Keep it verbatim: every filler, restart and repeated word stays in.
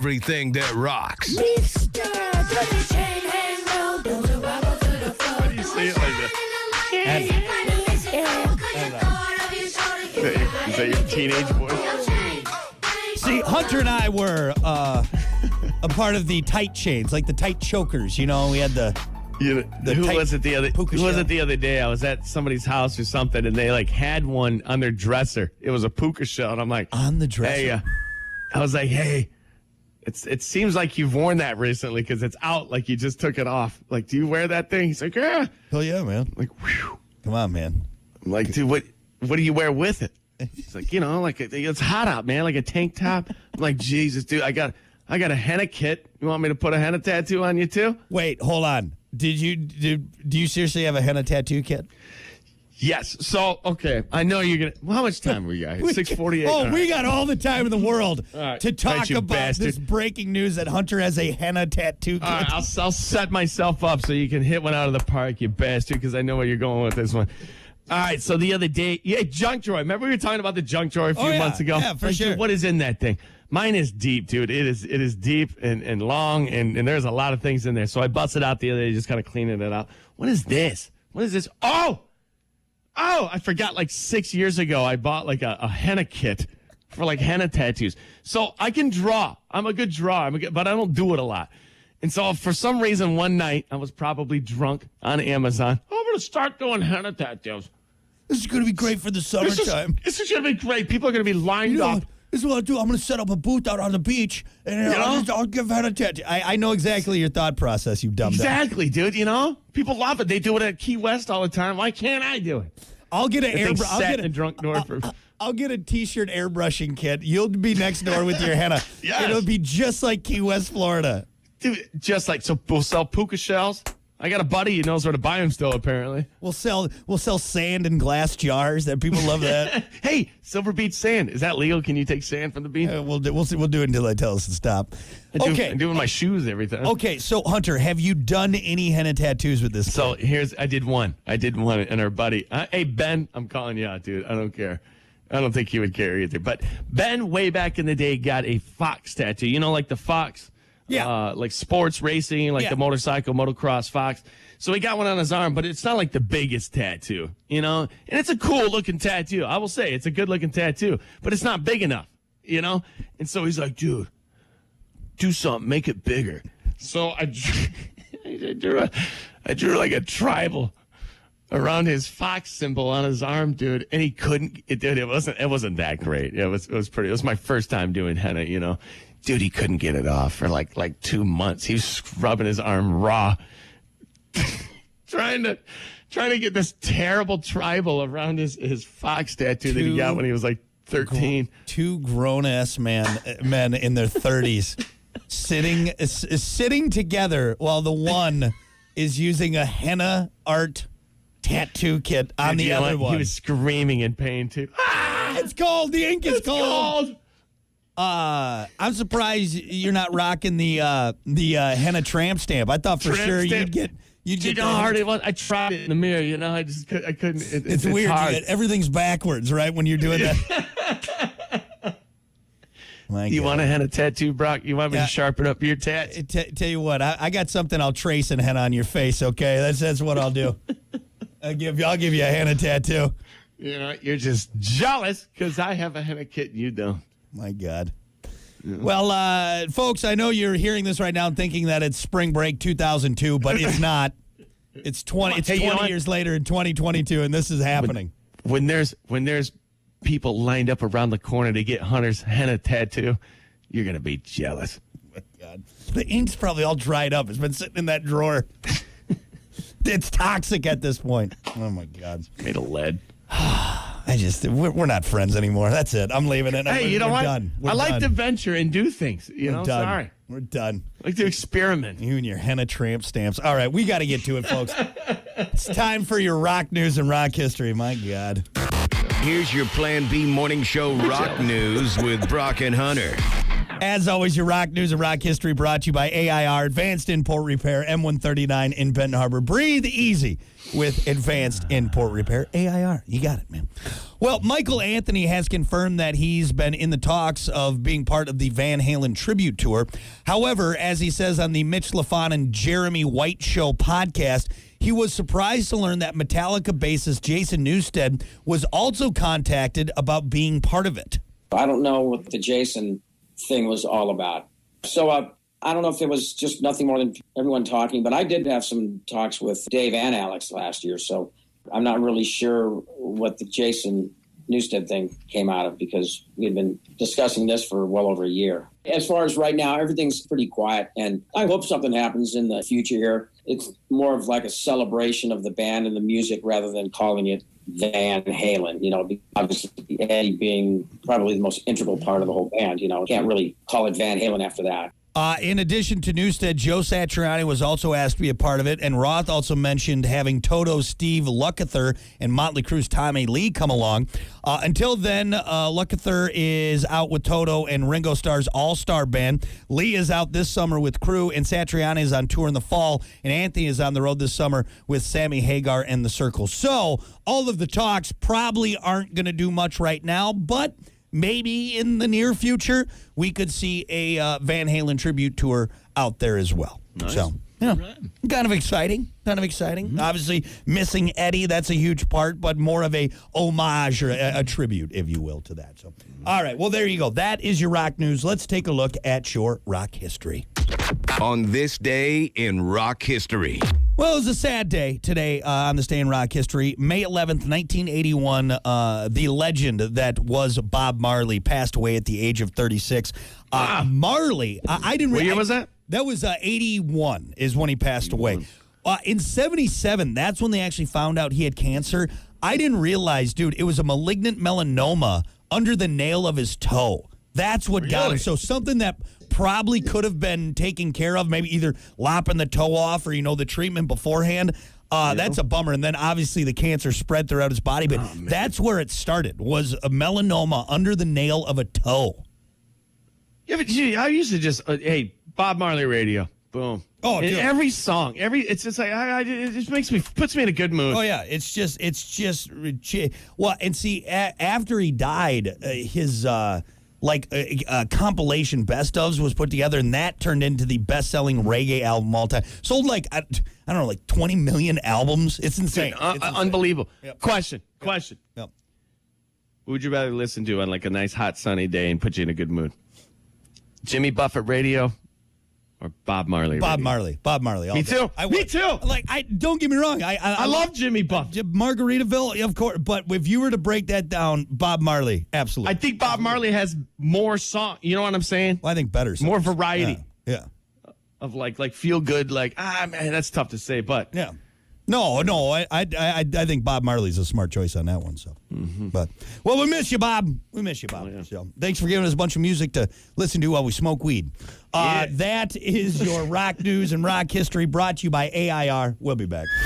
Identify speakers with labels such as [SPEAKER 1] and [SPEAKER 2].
[SPEAKER 1] everything that rocks.
[SPEAKER 2] Mister Dirty Chain Hang Road, don't you wobble to the floor.
[SPEAKER 3] Why do you say it like that? Is that your teenage voice?
[SPEAKER 4] See, Hunter and I were uh, a part of the tight chains, like the tight chokers. You know, we had the.
[SPEAKER 3] You know,
[SPEAKER 4] The
[SPEAKER 3] who
[SPEAKER 4] tight
[SPEAKER 3] was it the other?
[SPEAKER 4] puka
[SPEAKER 3] Who was
[SPEAKER 4] shell.
[SPEAKER 3] it the other day? I was at somebody's house or something, and they like had one on their dresser. It was a puka shell, and I'm like,
[SPEAKER 4] On the dresser?
[SPEAKER 3] Hey, uh, I was like, hey, it's it seems like you've worn that recently because it's out. Like you just took it off. Like, do you wear that thing? He's like, yeah.
[SPEAKER 4] Hell yeah, man.
[SPEAKER 3] I'm like, whew.
[SPEAKER 4] Come on, man.
[SPEAKER 3] I'm like, dude, what what do you wear with it? He's like, you know, like it's hot out, man, like a tank top. I'm like, Jesus, dude, I got I got a henna kit. You want me to put a henna tattoo on you too?
[SPEAKER 4] Wait, hold on. Did you did, do you seriously have a henna tattoo kit?
[SPEAKER 3] Yes. So, okay, I know you're gonna. Well, how much time we got? Six forty-eight.
[SPEAKER 4] Oh, we got all the time in the world
[SPEAKER 3] right.
[SPEAKER 4] to talk
[SPEAKER 3] Right, you
[SPEAKER 4] about
[SPEAKER 3] bastard.
[SPEAKER 4] this breaking news that Hunter has a henna tattoo kit.
[SPEAKER 3] All right, I'll, I'll set myself up so you can hit one out of the park, you bastard, because I know where you're going with this one. All right, so the other day, yeah, junk drawer. Remember we were talking about the junk drawer a few
[SPEAKER 4] Oh, yeah.
[SPEAKER 3] months ago?
[SPEAKER 4] Yeah, for
[SPEAKER 3] Like, dude,
[SPEAKER 4] sure.
[SPEAKER 3] what is in that thing? Mine is deep, dude. It is it is deep and, and long, and, and there's a lot of things in there. So I busted out the other day, just kind of cleaning it out. What is this? What is this? Oh! Oh, I forgot like six years ago, I bought like a, a henna kit for like henna tattoos. So I can draw. I'm a good drawer, I'm a good, but I don't do it a lot. And so for some reason, one night, I was probably drunk on Amazon. Oh, I'm going to start doing henna tattoos.
[SPEAKER 4] This is going to be great for the
[SPEAKER 3] This is,
[SPEAKER 4] summertime.
[SPEAKER 3] this is going to be great. People are going to be lined
[SPEAKER 4] You know
[SPEAKER 3] up.
[SPEAKER 4] what? This is what I'll do. I'm going to set up a booth out on the beach, and
[SPEAKER 3] You
[SPEAKER 4] I'll,
[SPEAKER 3] know?
[SPEAKER 4] just, I'll give henna tattoo. I, I know exactly your thought process, you dumb dumb.
[SPEAKER 3] Exactly, dude. You know? People love it. They do it at Key West all the time. Why can't I do it?
[SPEAKER 4] I'll get an
[SPEAKER 3] That thing
[SPEAKER 4] airbrush. I'll
[SPEAKER 3] sat
[SPEAKER 4] get
[SPEAKER 3] in
[SPEAKER 4] a
[SPEAKER 3] a drunk door for...
[SPEAKER 4] I'll get a t-shirt airbrushing kit. You'll be next door with your henna.
[SPEAKER 3] Yes.
[SPEAKER 4] It'll be just like Key West, Florida.
[SPEAKER 3] Dude, just like, so we'll sell puka shells. I got a buddy who knows where to buy them still, apparently.
[SPEAKER 4] We'll sell we'll sell sand in glass jars. That people love that.
[SPEAKER 3] Hey, Silver Beach sand. Is that legal? Can you take sand from the beach?
[SPEAKER 4] Uh, we'll do, we'll see, we'll do it until they tell us to stop.
[SPEAKER 3] I do,
[SPEAKER 4] Okay.
[SPEAKER 3] I do with my shoes every time.
[SPEAKER 4] Okay, so Hunter, have you done any henna tattoos with this?
[SPEAKER 3] So here's, I did one. I did one, and our buddy, uh, hey, Ben, I'm calling you out, dude. I don't care. I don't think he would care either. But Ben, way back in the day, got a fox tattoo. You know, like the fox?
[SPEAKER 4] Yeah.
[SPEAKER 3] Uh, like sports racing, like
[SPEAKER 4] Yeah.
[SPEAKER 3] the motorcycle, motocross fox. So he got one on his arm, but it's not like the biggest tattoo, you know? And it's a cool looking tattoo. I will say it's a good looking tattoo, but it's not big enough, you know? And so he's like, dude, do something, make it bigger. So I drew, I drew, a, I drew like a tribal around his fox symbol on his arm, dude, and he couldn't. It, dude, it wasn't. It wasn't that great. It was. It was pretty. It was my first time doing henna, you know. Dude, he couldn't get it off for like like two months. He was scrubbing his arm raw, trying to trying to get this terrible tribal around his his fox tattoo that he got when he was like thirteen.
[SPEAKER 4] Two grown ass man men in their thirties sitting is, is sitting together while the one is using a henna art tattoo kit on
[SPEAKER 3] And
[SPEAKER 4] the
[SPEAKER 3] you know
[SPEAKER 4] other
[SPEAKER 3] what?
[SPEAKER 4] one.
[SPEAKER 3] He was screaming in pain too. Ah,
[SPEAKER 4] It's cold. The ink is
[SPEAKER 3] it's
[SPEAKER 4] cold.
[SPEAKER 3] cold.
[SPEAKER 4] Uh, I'm surprised you're not rocking the uh, the uh, henna tramp stamp. I thought for
[SPEAKER 3] Tramp
[SPEAKER 4] sure
[SPEAKER 3] stamp.
[SPEAKER 4] you'd get you'd
[SPEAKER 3] Do you
[SPEAKER 4] get
[SPEAKER 3] know
[SPEAKER 4] the-
[SPEAKER 3] how hard it was? I tried it in the mirror, you know. I just could, I couldn't. It,
[SPEAKER 4] It's,
[SPEAKER 3] it's,
[SPEAKER 4] weird.
[SPEAKER 3] hard.
[SPEAKER 4] You- Everything's backwards, right? When you're doing that. My
[SPEAKER 3] You
[SPEAKER 4] God.
[SPEAKER 3] want a henna tattoo, Brock? You want me
[SPEAKER 4] Yeah.
[SPEAKER 3] to sharpen up your tats?
[SPEAKER 4] T- tell you what, I, I got something I'll trace and henna on your face. Okay, that's that's what I'll do. I'll give you I'll give you a henna tattoo.
[SPEAKER 3] You know, you're just jealous because I have a henna kit and you don't.
[SPEAKER 4] My God. Well, uh, folks, I know you're hearing this right now and thinking that it's spring break two thousand two, but it's not. It's twenty. It's
[SPEAKER 3] Hey, you know
[SPEAKER 4] twenty
[SPEAKER 3] what?
[SPEAKER 4] years later in twenty twenty-two, and this is happening.
[SPEAKER 3] When there's when there's people lined up around the corner to get Hunter's henna tattoo, you're gonna be jealous.
[SPEAKER 4] My God, the ink's probably all dried up. It's been sitting in that drawer. It's toxic at this point. Oh my God.
[SPEAKER 3] Made of lead.
[SPEAKER 4] I just we're, we're not friends anymore. That's it. I'm leaving it.
[SPEAKER 3] Hey,
[SPEAKER 4] we're,
[SPEAKER 3] you know
[SPEAKER 4] we're
[SPEAKER 3] what?
[SPEAKER 4] Done. We're
[SPEAKER 3] I like
[SPEAKER 4] done.
[SPEAKER 3] to venture and do things. You
[SPEAKER 4] We're
[SPEAKER 3] know,
[SPEAKER 4] done.
[SPEAKER 3] sorry.
[SPEAKER 4] We're done.
[SPEAKER 3] I like to experiment.
[SPEAKER 4] You and your henna tramp stamps. All right, we got to get to it, folks. It's time for your rock news and rock history. My God.
[SPEAKER 1] Here's your Plan B Morning Show rock news with Brock and Hunter.
[SPEAKER 4] As always, your rock news and rock history brought to you by A I R, Advanced Import Repair, M one thirty-nine in Benton Harbor. Breathe easy with Advanced Import Repair. A I R, you got it, man. Well, Michael Anthony has confirmed that he's been in the talks of being part of the Van Halen tribute tour. However, as he says on the Mitch LaFon and Jeremy White Show podcast, he was surprised to learn that Metallica bassist Jason Newsted was also contacted about being part of it.
[SPEAKER 1] I don't know what the Jason thing was all about. So uh, I don't know if it was just nothing more than everyone talking, but I did have some talks with Dave and Alex last year, so I'm not really sure what the Jason Newsted thing came out of because we had been discussing this for well over a year. As far as right now, everything's pretty quiet, and I hope something happens in the future here. It's more of like a celebration of the band and the music rather than calling it Van Halen, you know, obviously Eddie being probably the most integral part of the whole band, you know, can't really call it Van Halen after that.
[SPEAKER 4] Uh, in addition to Newsted, Joe Satriani was also asked to be a part of it, and Roth also mentioned having Toto, Steve Lukather, and Motley Crue's Tommy Lee come along. Uh, until then, uh, Lukather is out with Toto and Ringo Starr's All-Star Band. Lee is out this summer with Crue, and Satriani is on tour in the fall, and Anthony is on the road this summer with Sammy Hagar and The Circle. So all of the talks probably aren't going to do much right now, but maybe in the near future, we could see a uh, Van Halen tribute tour out there as well.
[SPEAKER 3] Nice.
[SPEAKER 4] So, yeah, right. Kind of exciting. Kind of exciting. Mm-hmm. Obviously, missing Eddie, that's a huge part, but more of a homage or a, a tribute, if you will, to that. So, mm-hmm. All right, well, there you go. That is your rock news. Let's take a look at your rock history.
[SPEAKER 5] On this day in rock history.
[SPEAKER 4] Well, it was a sad day today uh, on this day in rock history. May eleventh, nineteen eighty-one, uh, the legend that was Bob Marley passed away at the age of thirty-six. Uh, ah. Marley, I, I didn't...
[SPEAKER 3] What
[SPEAKER 4] re-
[SPEAKER 3] year
[SPEAKER 4] I,
[SPEAKER 3] was that?
[SPEAKER 4] That was uh, eighty-one is when he passed away. Uh, in seventy-seven, that's when they actually found out he had cancer. I didn't realize, dude, it was a malignant melanoma under the nail of his toe. That's what got
[SPEAKER 3] Really?
[SPEAKER 4] him. So something that probably could have been taken care of, maybe either lopping the toe off or, you know, the treatment beforehand. Uh, that's a bummer. And then obviously the cancer spread throughout his body. But
[SPEAKER 3] Oh, man.
[SPEAKER 4] that's where it started, was a melanoma under the nail of a toe.
[SPEAKER 3] Yeah, but gee, I used to just, uh, hey, Bob Marley radio. Boom.
[SPEAKER 4] Oh,
[SPEAKER 3] And
[SPEAKER 4] dude.
[SPEAKER 3] every song, every it's just like I, I, it just makes me puts me in a good mood.
[SPEAKER 4] Oh yeah, it's just it's just well, and see, a- after he died, uh, his uh, like uh, uh, compilation best ofs was put together, and that turned into the best-selling reggae album of all time. Sold like I, I don't know, like twenty million albums. It's insane.
[SPEAKER 3] Uh,
[SPEAKER 4] It's insane.
[SPEAKER 3] unbelievable.
[SPEAKER 4] Yep.
[SPEAKER 3] Question, question.
[SPEAKER 4] Yep.
[SPEAKER 3] Who would you rather listen to on like a nice hot sunny day and put you in a good mood? Jimmy Buffett radio or Bob Marley
[SPEAKER 4] Bob
[SPEAKER 3] radio?
[SPEAKER 4] Marley. Bob Marley. all
[SPEAKER 3] Me
[SPEAKER 4] day.
[SPEAKER 3] too.
[SPEAKER 4] I
[SPEAKER 3] Me
[SPEAKER 4] would.
[SPEAKER 3] too.
[SPEAKER 4] Like I don't get me wrong. I I,
[SPEAKER 3] I love Jimmy Buffett.
[SPEAKER 4] Margaritaville, of course. But if you were to break that down, Bob Marley, absolutely.
[SPEAKER 3] I think Bob Marley has more song. You know what I'm saying?
[SPEAKER 4] well, I think better.
[SPEAKER 3] More
[SPEAKER 4] songs.
[SPEAKER 3] variety
[SPEAKER 4] Yeah.
[SPEAKER 3] of like like feel good. Like ah man, that's tough to say, but
[SPEAKER 4] Yeah. Yeah. No, no, I, I, I, I think Bob Marley's a smart choice on that one. So,
[SPEAKER 3] Mm-hmm.
[SPEAKER 4] but well, we miss you, Bob. We miss you, Bob.
[SPEAKER 3] Oh, yeah.
[SPEAKER 4] So, thanks for giving us a bunch of music to listen to while we smoke weed. Uh,
[SPEAKER 3] Yeah.
[SPEAKER 4] That is your rock news and rock history brought to you by A I R. We'll be back.